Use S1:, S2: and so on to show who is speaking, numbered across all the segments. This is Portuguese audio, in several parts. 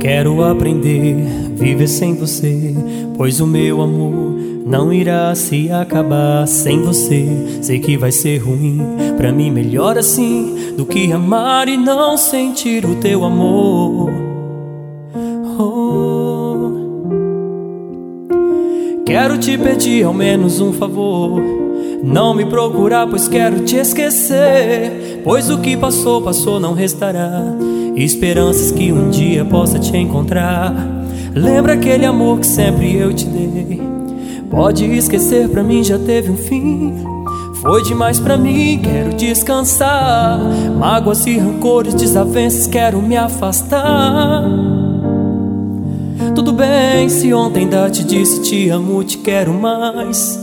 S1: Quero aprender, viver sem você, pois o meu amor não irá se acabar sem você. Sei que vai ser ruim, pra mim melhor assim do que amar e não sentir o teu amor. Oh. Quero te pedir ao menos um favor, não me procurar, pois quero te esquecer. Pois o que passou, passou, não restará esperanças que um dia possa te encontrar. Lembra aquele amor que sempre eu te dei? Pode esquecer, pra mim já teve um fim. Foi demais pra mim, quero descansar. Mágoas e rancores, desavenças, quero me afastar. Tudo bem se ontem ainda te disse te amo, te quero mais.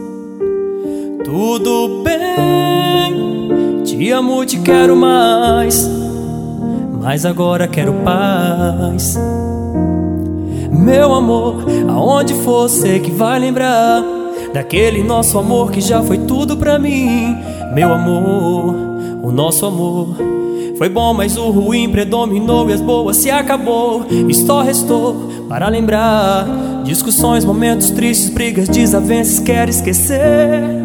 S1: Tudo bem, te amo, te quero mais. Mas agora quero paz. Meu amor, aonde for, sei que vai lembrar daquele nosso amor que já foi tudo pra mim. Meu amor, o nosso amor foi bom, mas o ruim predominou e as boas se acabou. E só restou para lembrar discussões, momentos tristes, brigas, desavenças, quero esquecer.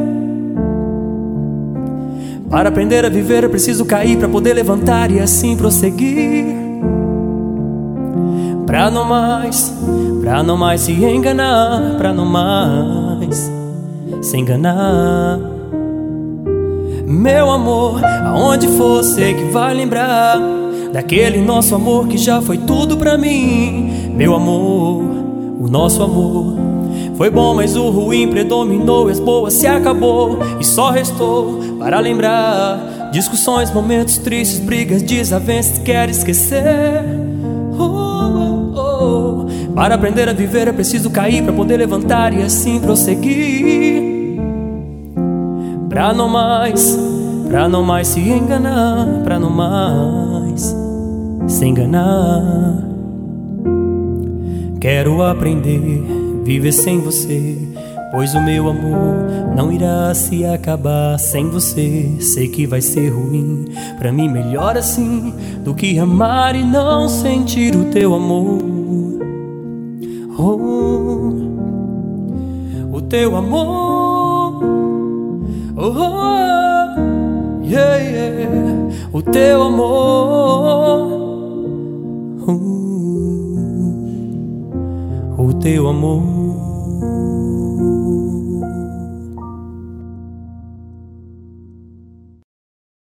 S1: Para aprender a viver é preciso cair pra poder levantar e assim prosseguir. Pra não mais se enganar, pra não mais se enganar. Meu amor, aonde for, sei que vai lembrar daquele nosso amor que já foi tudo pra mim. Meu amor, o nosso amor foi bom, mas o ruim predominou e as boas se acabou. E só restou para lembrar discussões, momentos tristes, brigas, desavenças, quero esquecer. Para aprender a viver é preciso cair pra poder levantar e assim prosseguir. Pra não mais se enganar, pra não mais se enganar. Quero aprender, viver sem você, pois o meu amor não irá se acabar sem você. Sei que vai ser ruim, pra mim melhor assim do que amar e não sentir o teu amor. Oh, o teu amor, oh, yeah, yeah. O teu amor, o teu amor.